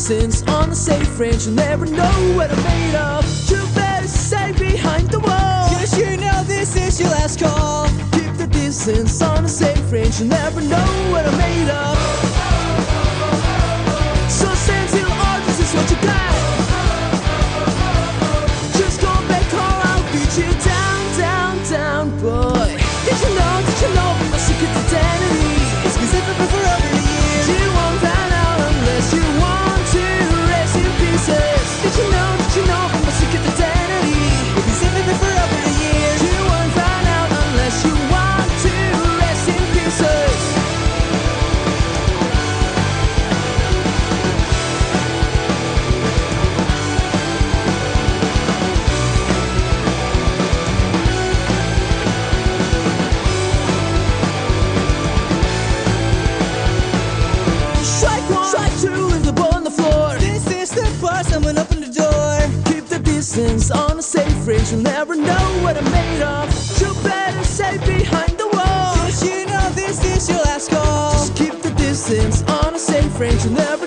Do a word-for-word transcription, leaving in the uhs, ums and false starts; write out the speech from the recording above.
distance on a safe range. You'll never know what I'm made of. You better stay behind the wall, Cause you know this is your last call. keep the distance on a safe range. You'll never know what I'm made of. So stand till all this is what you got. Just go back home, I'll beat you down, down, down, boy. Did you know, did you know my secret identity? It's been secret for over a year. You won't find out unless you want to rest in pieces. Did you know, did you know my secret identity? It's been secret for over a year. You won't find out unless you want to rest in pieces. Strike one, strike two, leave the ball on the floor. This is the part, someone open the door. Keep the distance on a safe range. You'll never know what I'm made of. You better stay behind the wall. Cause you know this is your last call. Just keep the distance on a safe range. You'll never